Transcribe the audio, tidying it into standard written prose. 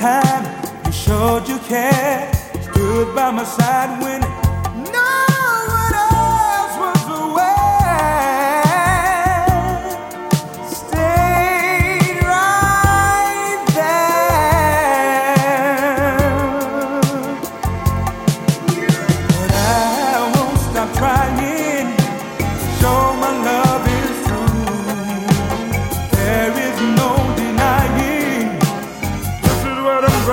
time you showed you care, stood by my side when